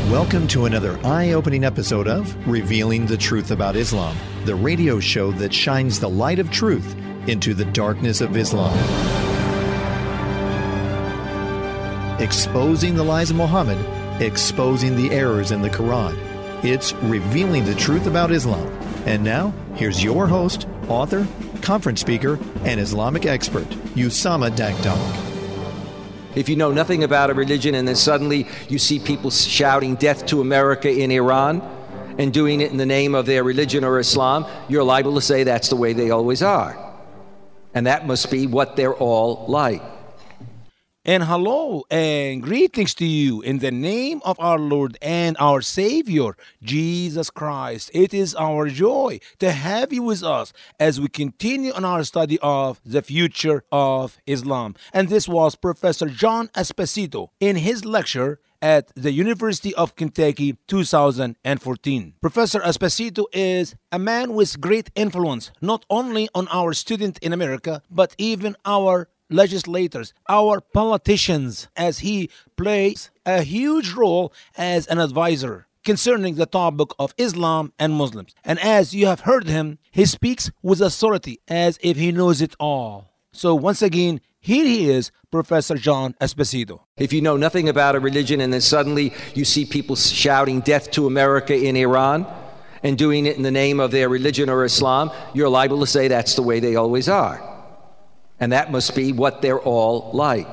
Welcome to another eye-opening episode of Revealing the Truth About Islam, the radio show that shines the light of truth into the darkness of Islam. Exposing the lies of Muhammad, exposing the errors in the Quran. It's Revealing the Truth About Islam. And now, here's your host, author, conference speaker, and Islamic expert, Usama Dakdok. If you know nothing about a religion and then suddenly you see people shouting death to America in Iran and doing it in the name of their religion or Islam, you're liable to say that's the way they always are. And that must be what they're all like. And hello and greetings to you in the name of our Lord and our Savior, Jesus Christ. It is our joy to have you with us as we continue on our study of the future of Islam. And this was Professor John Esposito in his lecture at the University of Kentucky 2014. Professor Esposito is a man with great influence, not only on our students in America, but even our legislators, our politicians, as he plays a huge role as an advisor concerning the topic of Islam and Muslims. And as you have heard him, he speaks with authority as if he knows it all. So once again, here he is, Professor John Esposito. If you know nothing about a religion and then suddenly you see people shouting death to America in Iran and doing it in the name of their religion or Islam, you're liable to say that's the way they always are. And that must be what they're all like.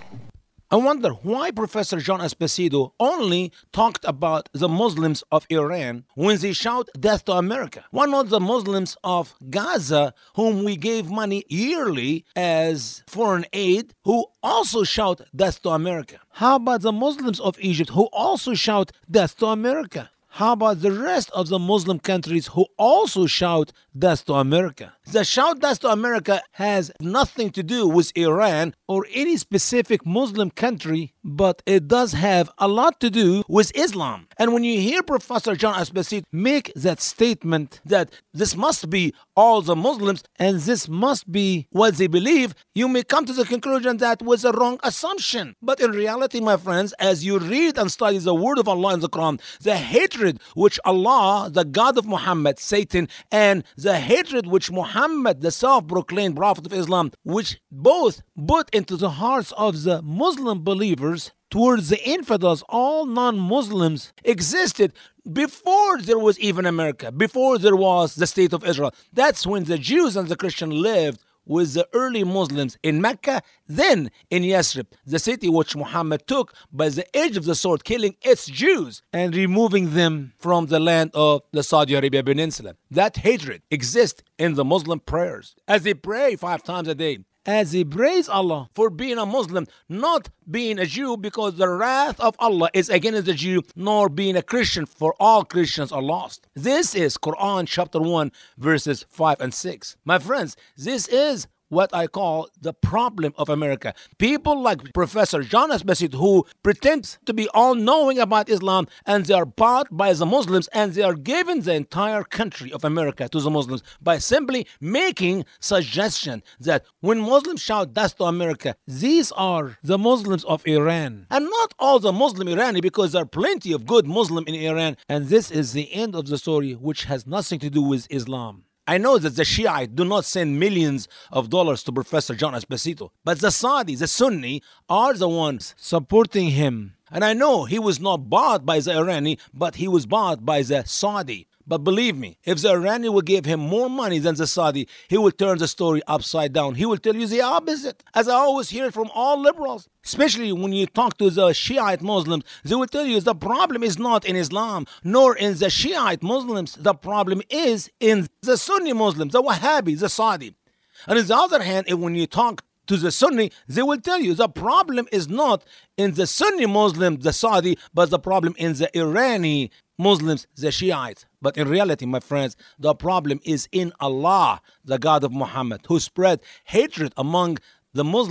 I wonder why Professor John Esposito only talked about the Muslims of Iran when they shout death to America. Why not the Muslims of Gaza, whom we gave money yearly as foreign aid, who also shout death to America? How about the Muslims of Egypt, who also shout death to America? How about the rest of the Muslim countries who also shout death to America? The shout death to America has nothing to do with Iran or any specific Muslim country, but it does have a lot to do with Islam. And when you hear Professor John Esposito make that statement that this must be all the Muslims and this must be what they believe, you may come to the conclusion that was a wrong assumption. But in reality, my friends, as you read and study the word of Allah in the Quran, the hatred which Allah, the God of Muhammad, Satan, and the hatred which Muhammad, the self-proclaimed prophet of Islam, which both put into the hearts of the Muslim believers towards the infidels, all non-Muslims, existed before there was even America, before there was the state of Israel. That's when the Jews and the Christians lived with the early Muslims in Mecca, then in Yathrib, the city which Muhammad took by the edge of the sword, killing its Jews and removing them from the land of the Saudi Arabia Peninsula. That hatred exists in the Muslim prayers, as they pray 5 times a day, as they praise Allah for being a Muslim, not being a Jew, because the wrath of Allah is against the Jew, nor being a Christian, for all Christians are lost. This is Quran chapter 1 verses 5 and 6. My friends, this is what I call the problem of America. People like Professor John Esposito, who pretend to be all-knowing about Islam, and they are bought by the Muslims, and they are giving the entire country of America to the Muslims by simply making suggestion that when Muslims shout death to America, these are the Muslims of Iran. And not all the Muslim Irani, because there are plenty of good Muslim in Iran. And this is the end of the story, which has nothing to do with Islam. I know that the Shiites do not send millions of dollars to Professor John Esposito, but the Saudi, the Sunni, are the ones supporting him. And I know he was not bought by the Irani, but he was bought by the Saudi. But believe me, if the Irani will give him more money than the Saudi, he will turn the story upside down. He will tell you the opposite, as I always hear from all liberals. Especially when you talk to the Shiite Muslims, they will tell you the problem is not in Islam, nor in the Shiite Muslims. The problem is in the Sunni Muslims, the Wahhabi, the Saudi. And on the other hand, when you talk to the Sunni, they will tell you the problem is not in the Sunni Muslim, the Saudi, but the problem in the Irani Muslims, the Shiites. But in reality, my friends, the problem is in Allah, the God of Muhammad, who spread hatred among the Muslims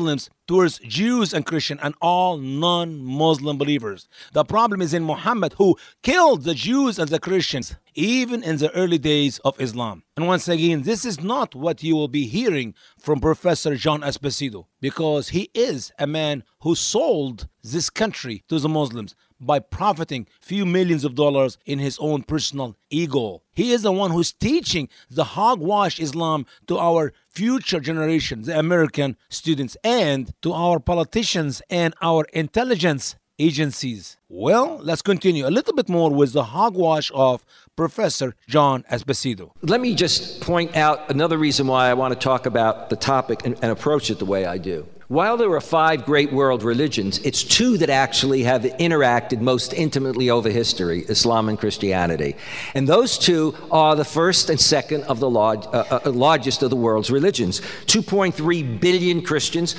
towards Jews and Christians and all non-Muslim believers. The problem is in Muhammad, who killed the Jews and the Christians even in the early days of Islam. And once again, this is not what you will be hearing from Professor John Esposito, because he is a man who sold this country to the Muslims by profiting few millions of dollars in his own personal ego. He is the one who's teaching the hogwash Islam to our future generation, the American students, and to our politicians and our intelligence agencies. Well, let's continue a little bit more with the hogwash of Professor John Esposito. Let me just point out another reason why I want to talk about the topic and approach it the way I do. While there are 5 great world religions, it's 2 that actually have interacted most intimately over history, Islam and Christianity. And those 2 are the first and second of the largest of the world's religions. 2.3 billion Christians,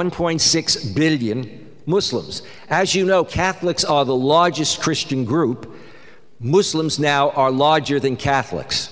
1.6 billion Muslims. As you know, Catholics are the largest Christian group. Muslims now are larger than Catholics.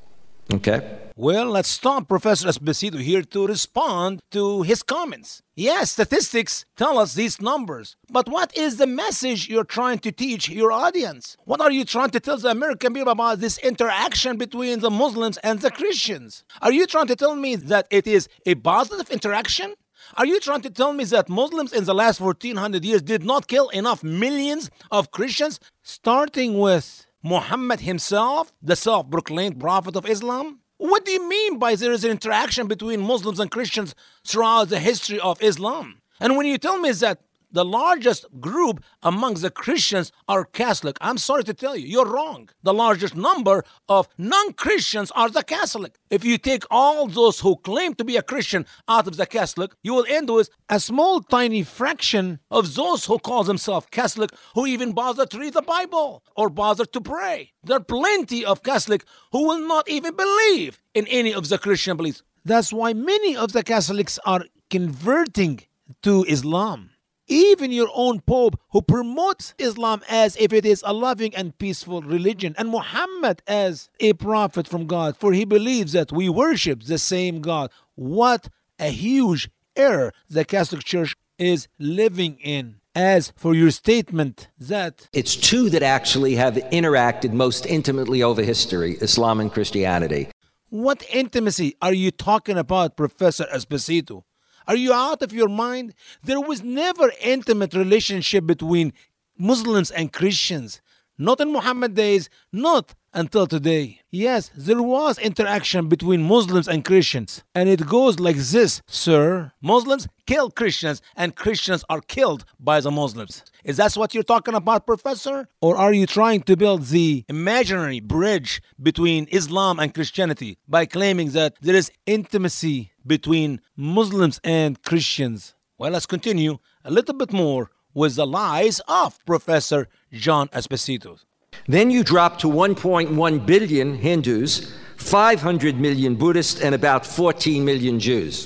Okay? Well, let's stop Professor Esposito here to respond to his comments. Yes, statistics tell us these numbers, but what is the message you're trying to teach your audience? What are you trying to tell the American people about this interaction between the Muslims and the Christians? Are you trying to tell me that it is a positive interaction? Are you trying to tell me that Muslims in the last 1400 years did not kill enough millions of Christians, starting with Muhammad himself, the self-proclaimed prophet of Islam? What do you mean by there is an interaction between Muslims and Christians throughout the history of Islam? And when you tell me that the largest group amongst the Christians are Catholic, I'm sorry to tell you, you're wrong. The largest number of non-Christians are the Catholic. If you take all those who claim to be a Christian out of the Catholic, you will end with a small tiny fraction of those who call themselves Catholic who even bother to read the Bible or bother to pray. There are plenty of Catholics who will not even believe in any of the Christian beliefs. That's why many of the Catholics are converting to Islam. Even your own Pope, who promotes Islam as if it is a loving and peaceful religion, and Muhammad as a prophet from God, for he believes that we worship the same God. What a huge error the Catholic Church is living in. As for your statement that it's 2 that actually have interacted most intimately over history, Islam and Christianity. What intimacy are you talking about, Professor Esposito? Are you out of your mind? There was never intimate relationship between Muslims and Christians. Not in Muhammad days, not until today. Yes, there was interaction between Muslims and Christians. And it goes like this, sir. Muslims kill Christians and Christians are killed by the Muslims. Is that what you're talking about, Professor? Or are you trying to build the imaginary bridge between Islam and Christianity by claiming that there is intimacy between Muslims and Christians? Well, let's continue a little bit more with the lies of Professor John Esposito. Then you drop to 1.1 billion Hindus, 500 million Buddhists, and about 14 million Jews.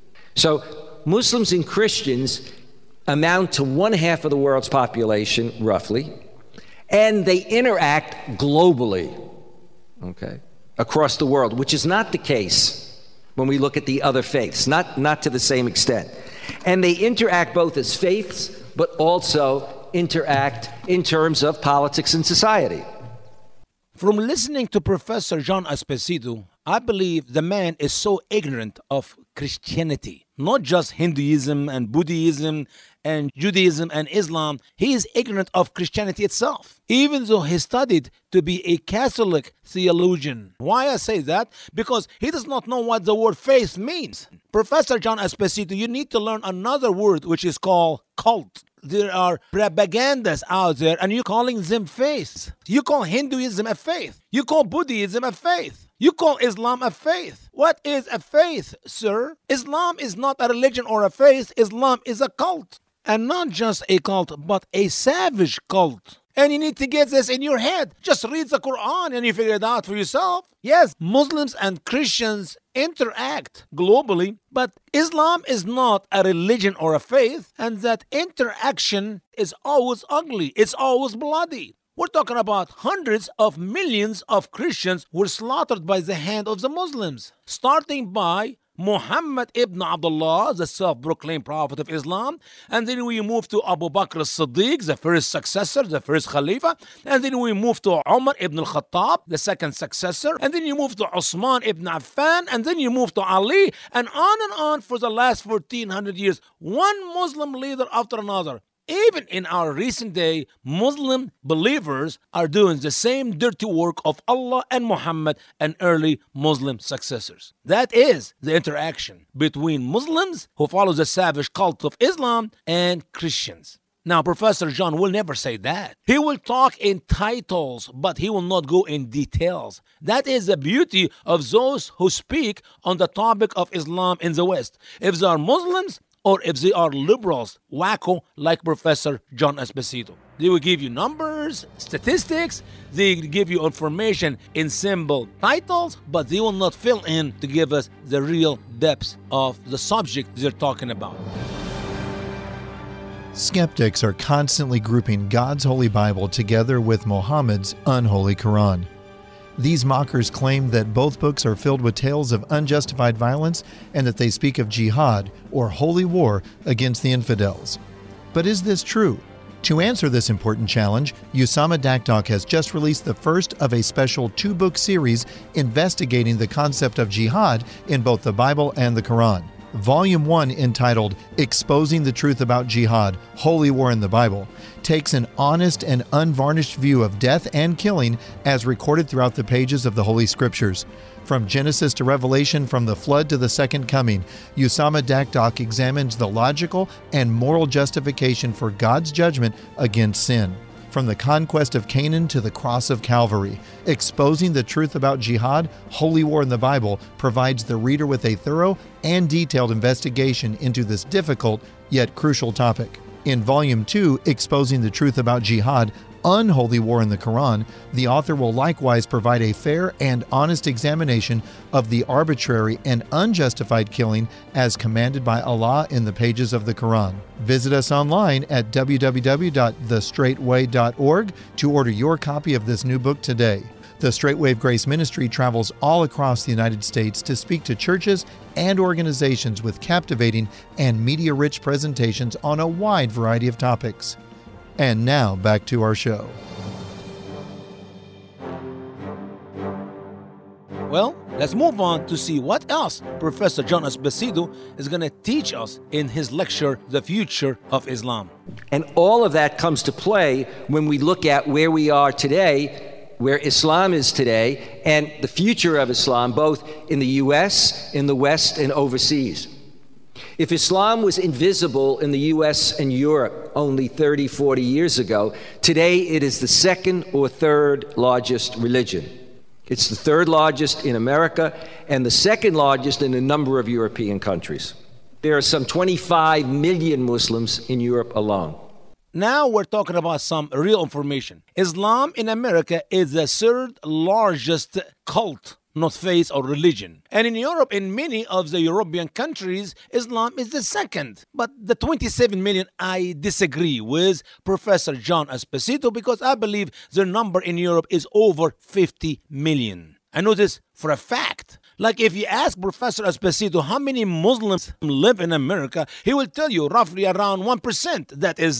So Muslims and Christians amount to 1/2 of the world's population, roughly, and they interact globally, okay, across the world, which is not the case when we look at the other faiths, not to the same extent. And they interact both as faiths, but also interact in terms of politics and society. From listening to Professor John Esposito, I believe the man is so ignorant of Christianity, not just Hinduism and Buddhism and Judaism and Islam. He is ignorant of Christianity itself, even though he studied to be a Catholic theologian. Why I say that? Because he does not know what the word faith means. Professor John Esposito, you need to learn another word which is called cult. There are propagandas out there and you're calling them faiths. You call Hinduism a faith. You call Buddhism a faith. You call Islam a faith. What is a faith, sir? Islam is not a religion or a faith. Islam is a cult. And not just a cult, but a savage cult. And you need to get this in your head. Just read the Quran and you figure it out for yourself. Yes, Muslims and Christians interact globally, but Islam is not a religion or a faith, and that interaction is always ugly. It's always bloody. We're talking about hundreds of millions of Christians were slaughtered by the hand of the Muslims, starting by Muhammad ibn Abdullah, the self-proclaimed prophet of Islam. And then we move to Abu Bakr as-Siddiq, the first successor, the first Khalifa. And then we move to Umar ibn al-Khattab, the second successor. And then you move to Osman ibn Affan. And then you move to Ali. And on for the last 1400 years. One Muslim leader after another. Even in our recent day, Muslim believers are doing the same dirty work of Allah and Muhammad and early Muslim successors. That is the interaction between Muslims who follow the savage cult of Islam and Christians. Now, Professor John will never say that. He will talk in titles, but he will not go in details. That is the beauty of those who speak on the topic of Islam in the West. If they are Muslims, or if they are liberals, wacko, like Professor John Esposito. They will give you numbers, statistics, they give you information in simple titles, but they will not fill in to give us the real depths of the subject they're talking about. Skeptics are constantly grouping God's Holy Bible together with Muhammad's unholy Quran. These mockers claim that both books are filled with tales of unjustified violence and that they speak of jihad, or holy war, against the infidels. But is this true? To answer this important challenge, Usama Dakdok has just released the first of a special 2-book series investigating the concept of jihad in both the Bible and the Quran. Volume 1, entitled Exposing the Truth About Jihad, Holy War in the Bible, takes an honest and unvarnished view of death and killing as recorded throughout the pages of the Holy Scriptures. From Genesis to Revelation, from the flood to the second coming, Usama Dakdok examines the logical and moral justification for God's judgment against sin. From the conquest of Canaan to the cross of Calvary, Exposing the Truth About Jihad, Holy War in the Bible provides the reader with a thorough and detailed investigation into this difficult yet crucial topic. In Volume 2, Exposing the Truth About Jihad, Unholy War in the Quran, the author will likewise provide a fair and honest examination of the arbitrary and unjustified killing as commanded by Allah in the pages of the Quran. Visit us online at www.thestraightway.org to order your copy of this new book today. The Straightwave Grace Ministry travels all across the United States to speak to churches and organizations with captivating and media-rich presentations on a wide variety of topics. And now, back to our show. Well, let's move on to see what else Professor John Esposito is going to teach us in his lecture, The Future of Islam. And all of that comes to play when we look at where we are today, where Islam is today, and the future of Islam, both in the U.S., in the West, and overseas. If Islam was invisible in the U.S. and Europe only 30, 40 years ago, today it is the second or third largest religion. It's the third largest in America and the second largest in a number of European countries. There are some 25 million Muslims in Europe alone. Now we're talking about some real information. Islam in America is the third largest cult, not faith or religion. And in Europe, in many of the European countries, Islam is the second. But the 27 million, I disagree with Professor John Esposito because I believe the number in Europe is over 50 million. I know this for a fact. Like if you ask Professor Esposito how many Muslims live in America, he will tell you roughly around 1%. That is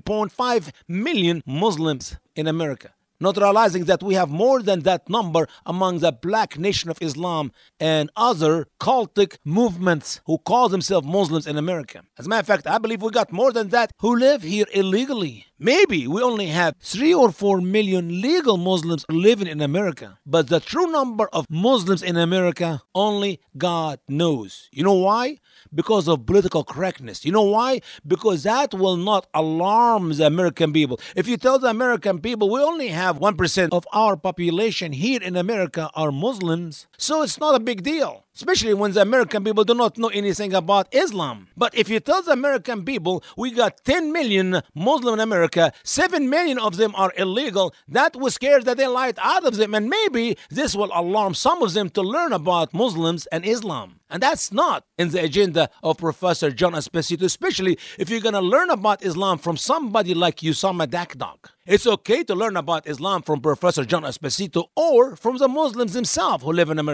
3.5 million Muslims in America. Not realizing that we have more than that number among the Black Nation of Islam and other cultic movements who call themselves Muslims in America. As a matter of fact, I believe we got more than that who live here illegally. Maybe we only have 3 or 4 million legal Muslims living in America. But the true number of Muslims in America, only God knows. You know why? Because of political correctness. You know why? Because that will not alarm the American people. If you tell the American people we only have 1% of our population here in America are Muslims, so it's not a big deal. Especially when the American people do not know anything about Islam. But if you tell the American people we got 10 million Muslims in America, 7 million of them are illegal, that will scare the daylight out of them. And maybe this will alarm some of them to learn about Muslims and Islam. And that's not in the agenda of Professor John Esposito, especially if you're going to learn about Islam from somebody like Usama Dakdok. It's okay to learn about Islam from Professor John Esposito or from the Muslims themselves who live in America.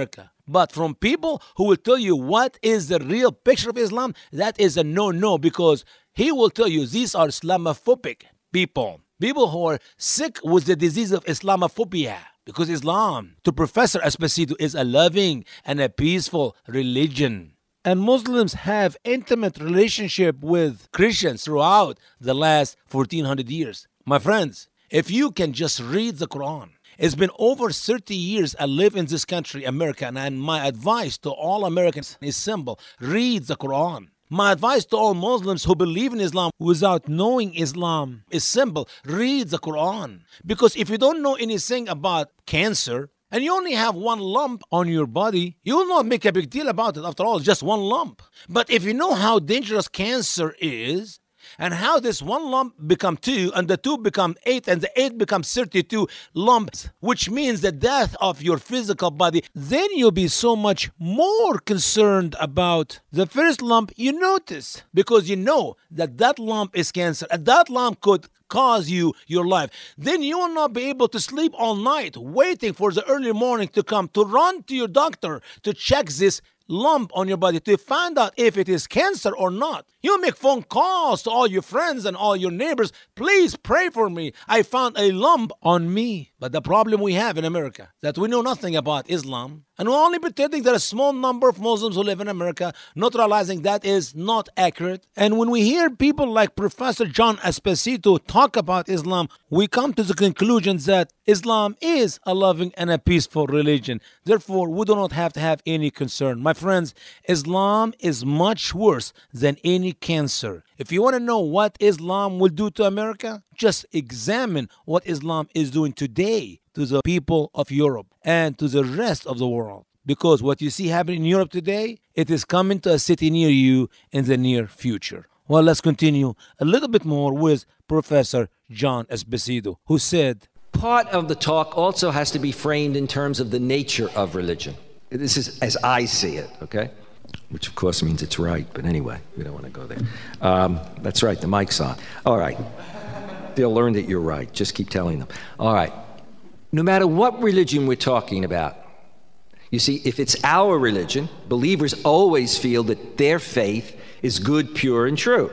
But from people who will tell you what is the real picture of Islam, that is a no-no, because he will tell you these are Islamophobic people. People who are sick with the disease of Islamophobia. Because Islam, to Professor Esposito, is a loving and a peaceful religion. And Muslims have intimate relationship with Christians throughout the last 1400 years. My friends, if you can just read the Quran. It's been over 30 years I live in this country, America, and my advice to all Americans is simple. Read the Quran. My advice to all Muslims who believe in Islam without knowing Islam is simple. Read the Quran. Because if you don't know anything about cancer, and you only have one lump on your body, you will not make a big deal about it. After all, it's just one lump. But if you know how dangerous cancer is, and how this one lump become 2, and the 2 become 8, and the 8 becomes 32 lumps, which means the death of your physical body, then you'll be so much more concerned about the first lump you notice, because you know that that lump is cancer, and that lump could cause you your life. Then you will not be able to sleep all night waiting for the early morning to come to run to your doctor to check this lump on your body to find out if it is cancer or not. You make phone calls to all your friends and all your neighbors. Please pray for me. I found a lump on me. But the problem we have in America, that we know nothing about Islam, and we're only pretending that a small number of Muslims who live in America, not realizing that is not accurate. And when we hear people like Professor John Esposito talk about Islam, we come to the conclusion that Islam is a loving and a peaceful religion. Therefore, we do not have to have any concern. My friends, Islam is much worse than any cancer. If you want to know what Islam will do to America, just examine what Islam is doing today to the people of Europe and to the rest of the world. Because what you see happening in Europe today, it is coming to a city near you in the near future. Well, let's continue a little bit more with Professor John Esposito, who said, part of the talk also has to be framed in terms of the nature of religion. This is as I see it, okay? Which, of course, means it's right. But anyway, we don't want to go there. That's right, the mic's on. All right. They'll learn that you're right. Just keep telling them. All right. No matter what religion we're talking about, you see, if it's our religion, believers always feel that their faith is good, pure, and true.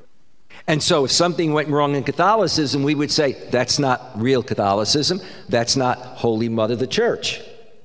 And so if something went wrong in Catholicism, we would say, that's not real Catholicism. That's not Holy Mother, the Church.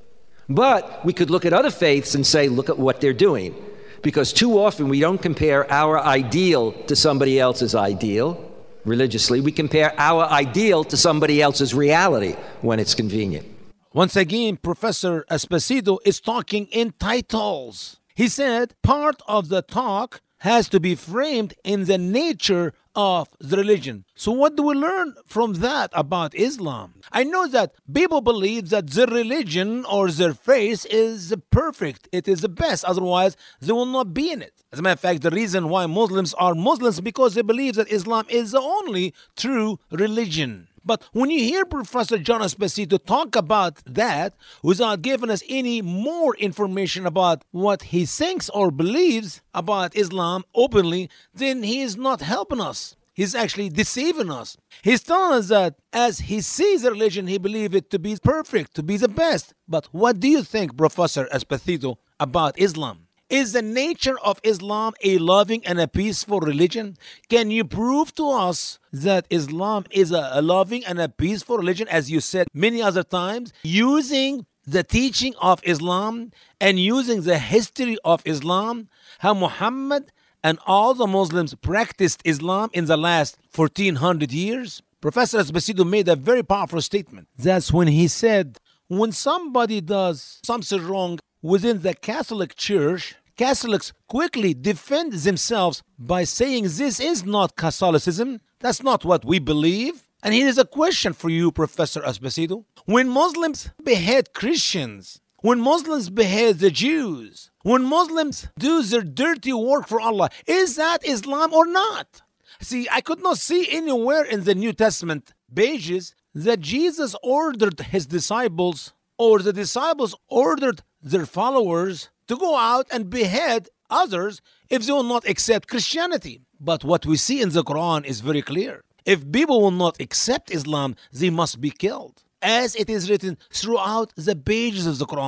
But we could look at other faiths and say, look at what they're doing. Because too often we don't compare our ideal to somebody else's ideal religiously. We compare our ideal to somebody else's reality when it's convenient. Once again, Professor Esposito is talking in titles. He said part of the talk has to be framed in the nature of the religion. So what do we learn from that about Islam? I know that people believe that their religion or their faith is perfect. It is the best. Otherwise, they will not be in it. As a matter of fact, the reason why Muslims are Muslims is because they believe that Islam is the only true religion. But when you hear Professor John Esposito talk about that without giving us any more information about what he thinks or believes about Islam openly, then he is not helping us. He's actually deceiving us. He's telling us that as he sees a religion, he believes it to be perfect, to be the best. But what do you think, Professor Esposito, about Islam? Is the nature of Islam a loving and a peaceful religion? Can you prove to us that Islam is a loving and a peaceful religion, as you said many other times, using the teaching of Islam and using the history of Islam, how Muhammad and all the Muslims practiced Islam in the last 1400 years? Professor Esposito made a very powerful statement. That's when he said, when somebody does something wrong within the Catholic Church, Catholics quickly defend themselves by saying this is not Catholicism. That's not what we believe. And here is a question for you, Professor Esposito. When Muslims behead Christians, when Muslims behead the Jews, when Muslims do their dirty work for Allah, is that Islam or not? See, I could not see anywhere in the New Testament pages that Jesus ordered his disciples or the disciples ordered their followers to go out and behead others if they will not accept Christianity. But what we see in the Quran is very clear. If people will not accept Islam, they must be killed, as it is written throughout the pages of the Quran.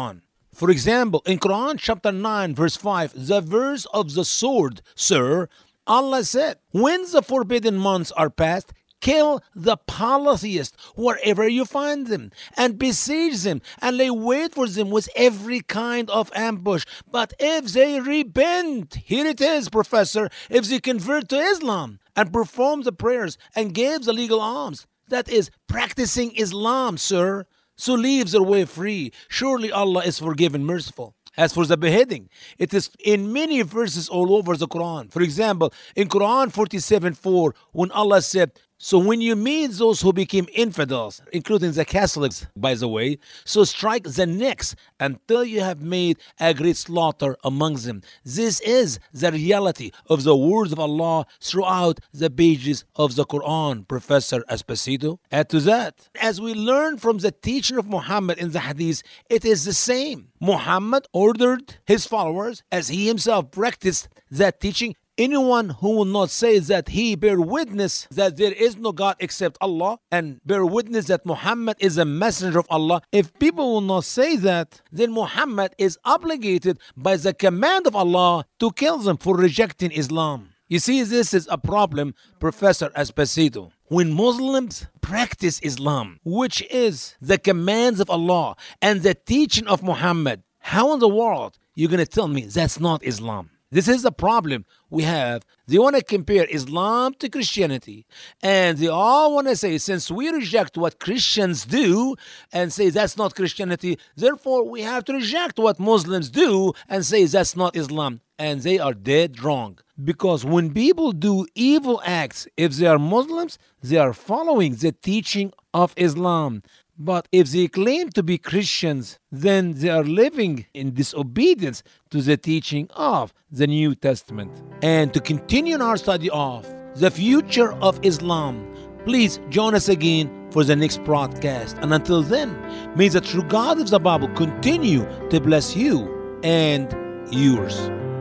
For example, in Quran chapter 9 verse 5, the verse of the sword, sir, Allah said, when the forbidden months are past, kill the polytheists wherever you find them, and besiege them, and lay wait for them with every kind of ambush. But if they repent, here it is, Professor, if they convert to Islam and perform the prayers and give the legal alms, that is practicing Islam, sir, so leave their way free. Surely Allah is forgiving, merciful. As for the beheading, it is in many verses all over the Quran. For example, in Quran 47:4, when Allah said, so when you meet those who became infidels, including the Catholics, by the way, so strike the necks until you have made a great slaughter among them. This is the reality of the words of Allah throughout the pages of the Quran, Professor Esposito. Add to that, as we learn from the teaching of Muhammad in the Hadith, it is the same. Muhammad ordered his followers, as he himself practiced that teaching, anyone who will not say that he bear witness that there is no God except Allah and bear witness that Muhammad is a messenger of Allah, if people will not say that, then Muhammad is obligated by the command of Allah to kill them for rejecting Islam. You see, this is a problem, Professor Esposito. When Muslims practice Islam, which is the commands of Allah and the teaching of Muhammad, how in the world you're going to tell me that's not Islam? This is the problem we have. They want to compare Islam to Christianity. And they all want to say, since we reject what Christians do and say that's not Christianity, therefore we have to reject what Muslims do and say that's not Islam. And they are dead wrong. Because when people do evil acts, if they are Muslims, they are following the teaching of Islam. But if they claim to be Christians, then they are living in disobedience to the teaching of the New Testament. And to continue our study of the future of Islam, please join us again for the next broadcast. And until then, may the true God of the Bible continue to bless you and yours.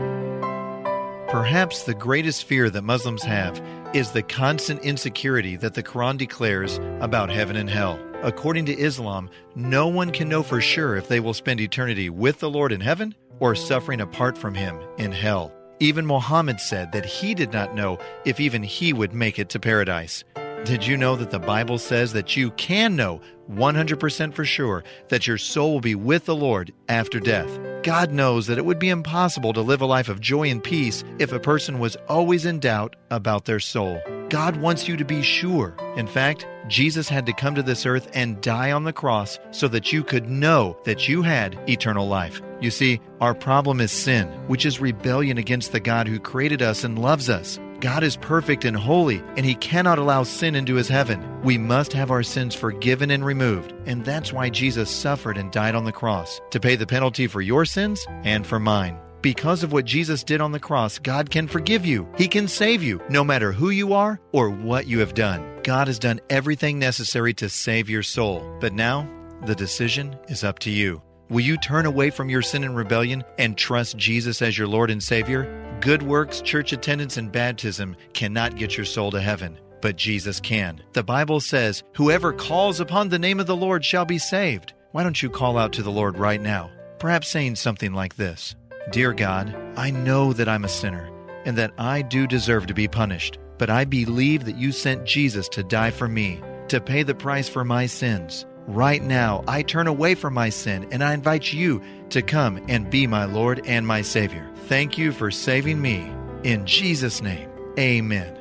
Perhaps the greatest fear that Muslims have is the constant insecurity that the Quran declares about heaven and hell. According to Islam, no one can know for sure if they will spend eternity with the Lord in heaven or suffering apart from Him in hell. Even Muhammad said that he did not know if even he would make it to paradise. Did you know that the Bible says that you can know 100% for sure that your soul will be with the Lord after death? God knows that it would be impossible to live a life of joy and peace if a person was always in doubt about their soul. God wants you to be sure. In fact, Jesus had to come to this earth and die on the cross so that you could know that you had eternal life. You see, our problem is sin, which is rebellion against the God who created us and loves us. God is perfect and holy, and He cannot allow sin into His heaven. We must have our sins forgiven and removed, and that's why Jesus suffered and died on the cross, to pay the penalty for your sins and for mine. Because of what Jesus did on the cross, God can forgive you. He can save you, no matter who you are or what you have done. God has done everything necessary to save your soul. But now, the decision is up to you. Will you turn away from your sin and rebellion and trust Jesus as your Lord and Savior? Good works, church attendance, and baptism cannot get your soul to heaven, but Jesus can. The Bible says, whoever calls upon the name of the Lord shall be saved. Why don't you call out to the Lord right now? Perhaps saying something like this: Dear God, I know that I'm a sinner and that I do deserve to be punished, but I believe that you sent Jesus to die for me, to pay the price for my sins. Right now, I turn away from my sin and I invite you to come and be my Lord and my Savior. Thank you for saving me. In Jesus' name, amen.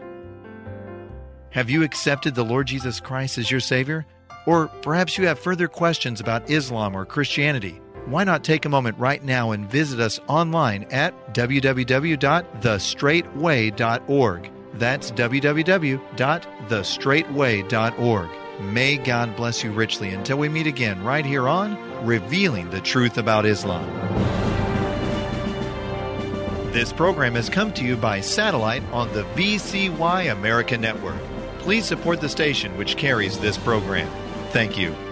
Have you accepted the Lord Jesus Christ as your Savior? Or perhaps you have further questions about Islam or Christianity. Why not take a moment right now and visit us online at www.thestraightway.org. That's www.thestraightway.org. May God bless you richly until we meet again right here on Revealing the Truth About Islam. This program has come to you by satellite on the VCY America Network. Please support the station which carries this program. Thank you.